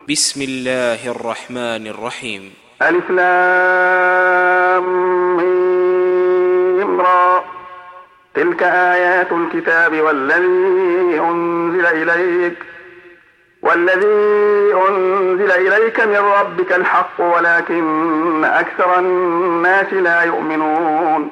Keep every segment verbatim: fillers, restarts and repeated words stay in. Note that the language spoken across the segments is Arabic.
بسم الله الرحمن الرحيم. ألف لام ميم را. تلك آيات الكتاب والذي أنزل إليك والذي أنزل إليك من ربك الحق ولكن أكثر الناس لا يؤمنون.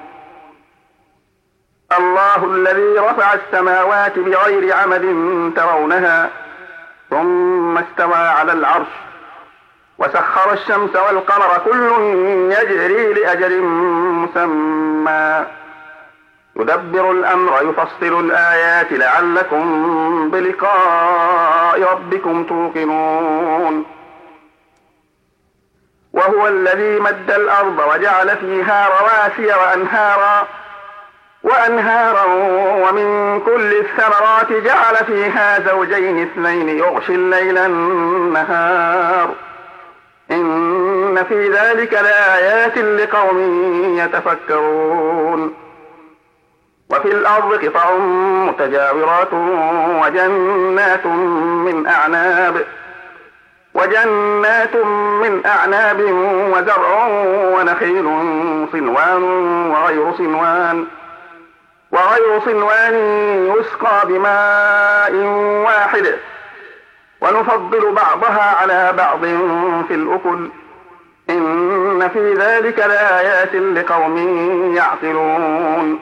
الله الذي رفع السماوات بغير عمد ترونها ثم استوى على العرش وسخر الشمس والقمر كل يجري لأجل مسمى يدبر الأمر يفصل الآيات لعلكم بلقاء ربكم توقنون. وهو الذي مد الأرض وجعل فيها رواسي وأنهارا وأنهارا ومن كل الثمرات جعل فيها زوجين اثنين يغشي الليل النهار إن في ذلك لآيات لقوم يتفكرون. وفي الأرض قطع متجاورات وجنات من أعناب وجنات من أعناب وزرع ونخيل صنوان وغير صنوان وغير صنوان يسقى بماء واحد ونفضل بعضها على بعض في الأكل إن في ذلك لآيات لقوم يعقلون.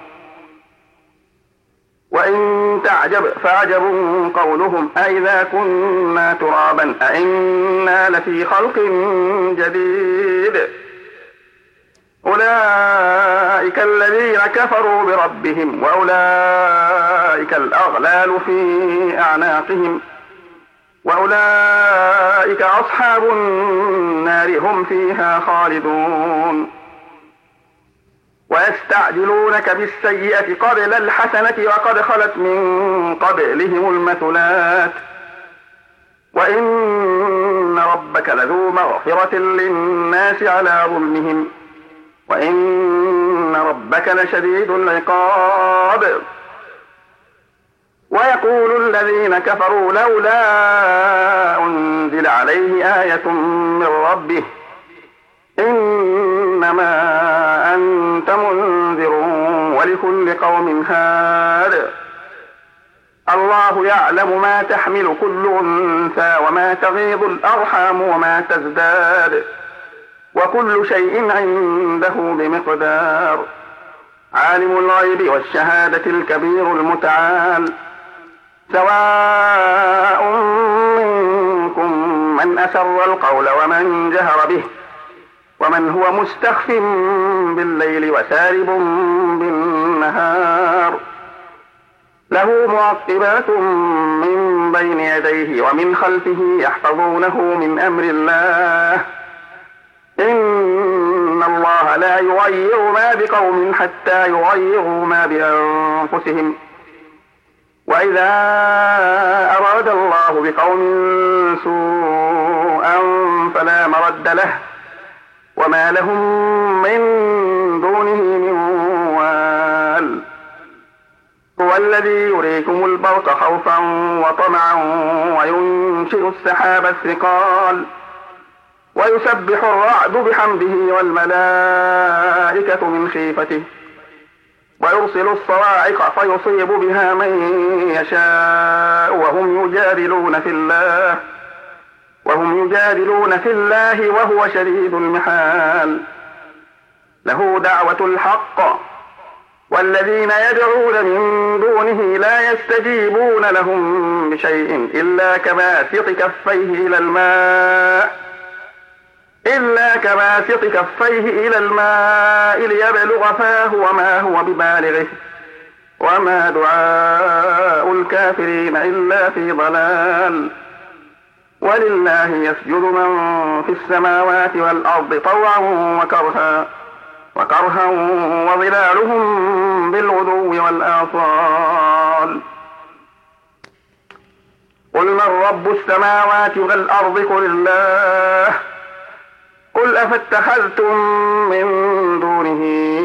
وإن تعجب فعجب قولهم أئذا كنا ترابا أئنا لفي خلق جديد أولئك الذين كفروا بربهم وأولئك الأغلال في أعناقهم وأولئك أصحاب النار هم فيها خالدون. ويستعجلونك بالسيئة قبل الحسنة وقد خلت من قبلهم المثلات وإن ربك لذو مغفرة للناس على ظلمهم وإن ربك لشديد العقاب. ويقول الذين كفروا لولا أنزل عليه آية من ربه إنما أنت منذر ولكل قوم هاد. الله يعلم ما تحمل كل أنثى وما تغيض الأرحام وما تزداد وكل شيء عنده بمقدار. عالم الغيب والشهادة الكبير المتعال سواء منكم من أسر القول ومن جهر به ومن هو مستخف بالليل وسارب بالنهار له معقبات من بين يديه ومن خلفه يحفظونه من أمر الله إن الله لا يغير ما بقوم حتى يغيروا ما بأنفسهم وإذا أراد الله بقوم سوءا فلا مرد له وما لهم من دونه من وال. هو الذي يريكم البرق خوفا وطمعا وينشئ السحاب الثقال ويسبح الرعد بحمده والملائكة من خيفته ويرسل الصواعق فيصيب بها من يشاء وهم يجادلون في الله وهم يجادلون في الله وهو شديد المحال. له دعوة الحق والذين يدعون من دونه لا يستجيبون لهم بشيء إلا كباسط كفيه إلى الماء إلا كباسط كفيه إلى الماء ليبلغ فاه وما هو ببالغه وما دعاء الكافرين إلا في ضلال. ولله يسجد من في السماوات والأرض طوعا وكرها وكرها وظلالهم بالغدو والآصال. قل من رب السماوات والأرض قل الله قل أفاتخذتم من دونه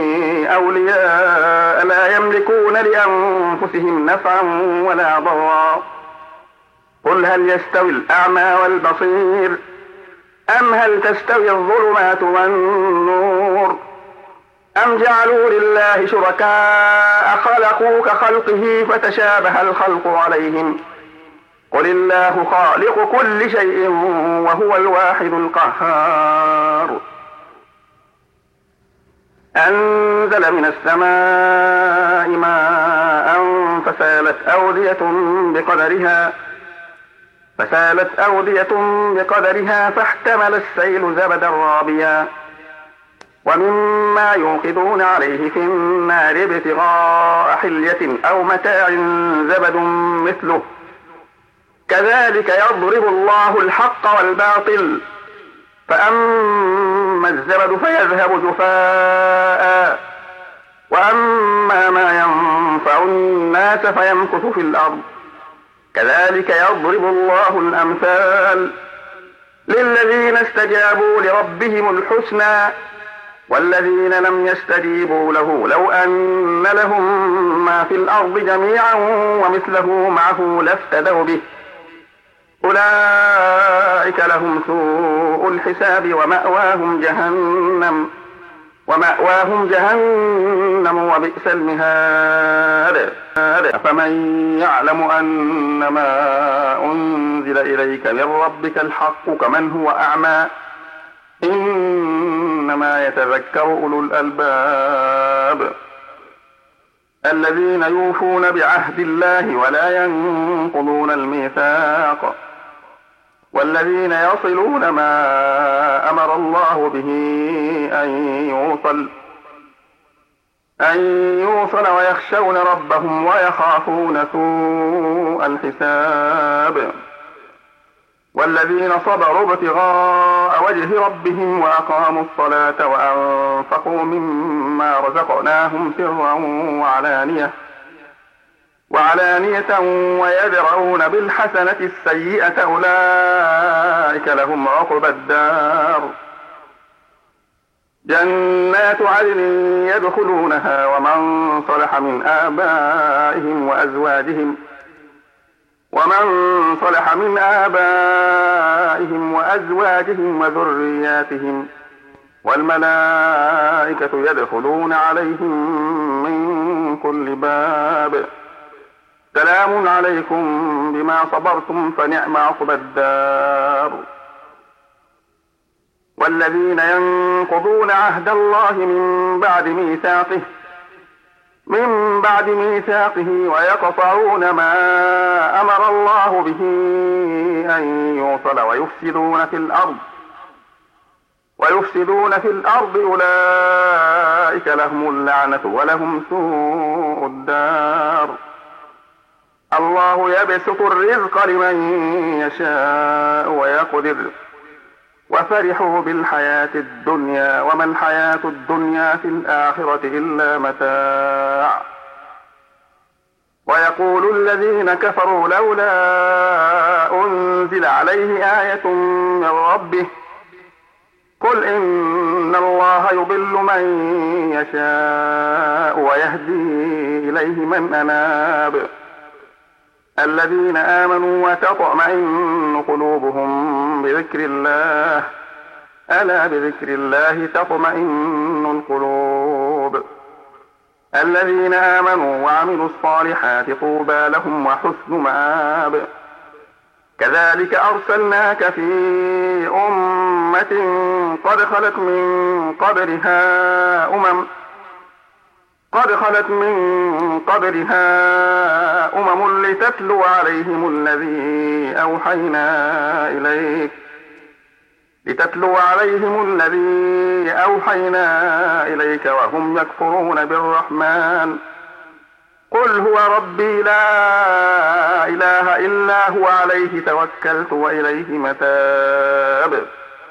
أولياء لا يملكون لأنفسهم نفعا ولا ضرا قل هل يستوي الأعمى والبصير أم هل تستوي الظلمات والنور أم جعلوا لله شركاء خلقوا كخلقه فتشابه الخلق عليهم قل الله خالق كل شيء وهو الواحد القهار أنزل من السماء ماء فسالت أودية بقدرها فسالت أودية بقدرها فاحتمل السيل زبدا رابيا ومما يوقدون عليه في النار ابتغاء حلية أو متاع زبد مثله كذلك يضرب الله الحق والباطل فأما الزبد فيذهب جفاء وأما ما ينفع الناس فيمكث في الأرض كذلك يضرب الله الأمثال للذين استجابوا لربهم الحسنى والذين لم يستجيبوا له لو أن لهم ما في الأرض جميعا ومثله معه لافتدوا به أولئك لهم سوء الحساب ومأواهم جهنم ومأواهم جهنم وبئس المهاد فمن يعلم أن ما أنزل إليك من ربك الحق كمن هو أعمى إنما يتذكر أولو الألباب الذين يوفون بعهد الله ولا ينقضون الميثاق والذين يصلون ما أمر الله به أن يوصل أن يوصل ويخشون ربهم ويخافون سوء الحساب والذين صبروا ابتغاء وجه ربهم وأقاموا الصلاة وأنفقوا مما رزقناهم سرا وعلانية وعلانية ويدرؤون بالحسنة السيئة أولئك لهم عقبى الدار جنات عدن يدخلونها ومن صلح من آبائهم وأزواجهم ومن صلح من آبائهم وأزواجهم وذرياتهم والملائكة يدخلون عليهم من كل باب سلام عليكم بما صبرتم فنعم عقبى الدار والذين ينقضون عهد الله من بعد ميثاقه من بعد ميثاقه ويقطعون ما أمر الله به أن يوصل ويفسدون في الأرض ويفسدون في الأرض أولئك لهم اللعنة ولهم سوء الدار الله يبسط الرزق لمن يشاء ويقدر وفرحوا بالحياة الدنيا وما الحياة الدنيا في الآخرة إلا متاع ويقول الذين كفروا لولا أنزل عليه آية من ربه قل إن الله يضل من يشاء ويهدي إليه من أناب الذين آمنوا وتطمئن قلوبهم بذكر الله ألا بذكر الله تطمئن القلوب الذين آمنوا وعملوا الصالحات طوبى لهم وحسن مآب كذلك أرسلناك في أمة قد خلت من قبلها أمم قد خلت من قبلها أمم لتتلو عليهم الذي أوحينا إليك لتتلو عليهم الذي أوحينا إليك وهم يكفرون بالرحمن قل هو ربي لا إله إلا هو عليه توكلت وإليه متاب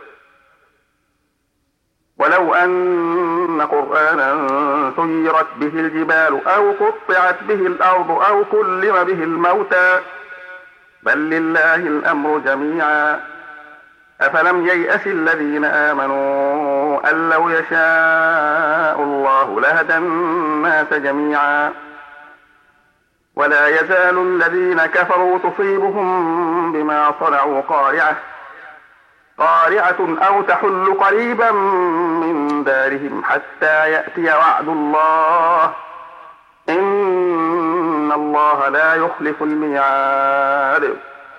ولو أن قرآنا سيرت به الجبال أو قطعت به الأرض أو كلم به الموتى بل لله الأمر جميعا أفلم ييأس الذين آمنوا أن لو يشاء الله لهدى الناس جميعا ولا يزال الذين كفروا تصيبهم بما صنعوا قارعة قارعة أو تحل قريبا من دارهم حتى يأتي وعد الله إن الله لا يخلف الميعاد.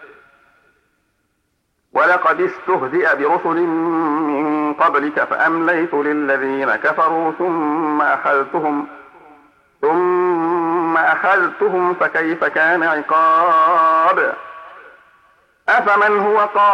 ولقد استهزئ برسل من قبلك فأمليت للذين كفروا ثم أخذتهم ثم أخذتهم فكيف كان عقاب. أفمن هو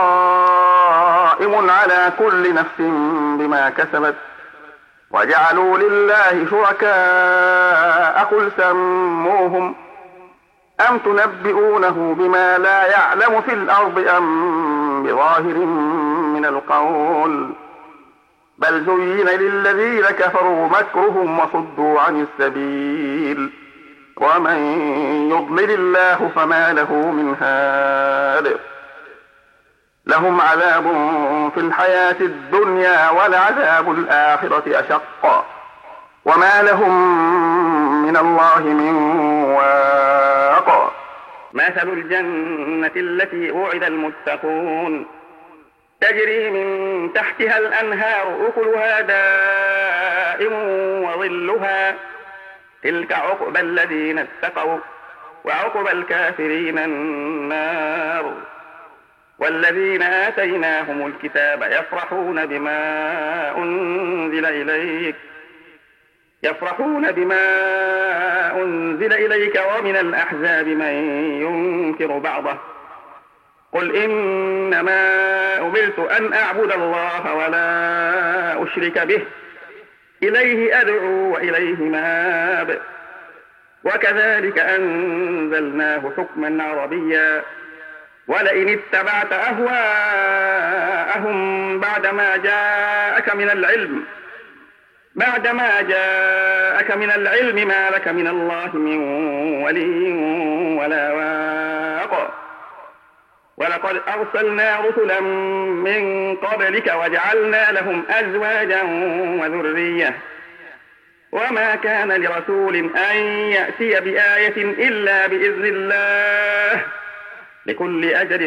قائم على كل نفس بما كسبت وجعلوا لله شركاء قل سموهم أم تنبئونه بما لا يعلم في الأرض أم بظاهر من القول بل زين للذين كفروا مكرهم وصدوا عن السبيل ومن يضلل الله فما له من هاد. لهم عذاب في الحياة الدنيا ولعذاب الآخرة أشق وما لهم من الله من واق. مثل الجنة التي وعد المتقون تجري من تحتها الأنهار أكلها دائم وظلها تلك عقبى الذين اتقوا وعقبى الكافرين النار. والذين آتيناهم الكتاب يفرحون بما أنزل إليك يفرحون بما أنزل إليك ومن الأحزاب من ينكر بعضه قل إنما أمرت أن أعبد الله ولا أشرك به إليه أدعو وإليه مآب. وكذلك أنزلناه حكما عربيا ولئن اتبعت أهواءهم بعدما جاءك من العلم بعدما جاءك من العلم ما لك من الله من ولي ولا واق. ولقد أرسلنا رسلا من قبلك وجعلنا لهم أزواجا وذرية وما كان لرسول أن يأتي بآية إلا بإذن الله لكل أجل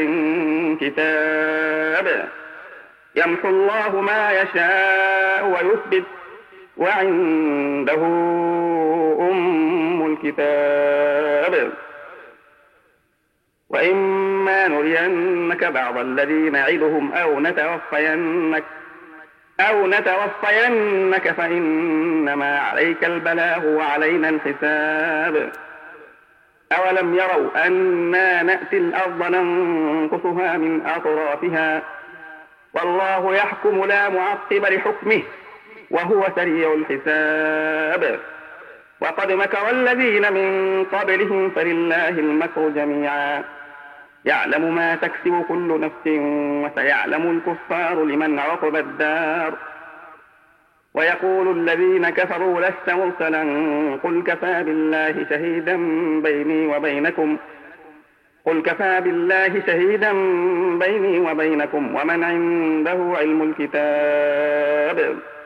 كتاب يمحو الله ما يشاء ويثبت وعنده أم الكتاب. وإما نرينك بعض الذي نعدهم أو نتوفينك أو نتوفينك فإنما عليك البلاغ وعلينا الحساب. أولم يروا أنا نأتي الأرض ننقصها من أطرافها والله يحكم لا معقب لحكمه وهو سريع الحساب. وقد مكر الذين من قبلهم فلله المكر جميعا يعلم ما تكسب كل نفس وسيعلم الكفار لمن عقب الدار. ويقول الذين كفروا لست مرسلا قل كفى بالله شهيدا بيني وبينكم قل كفى بالله شهيدا بيني وبينكم ومن عنده علم الكتاب.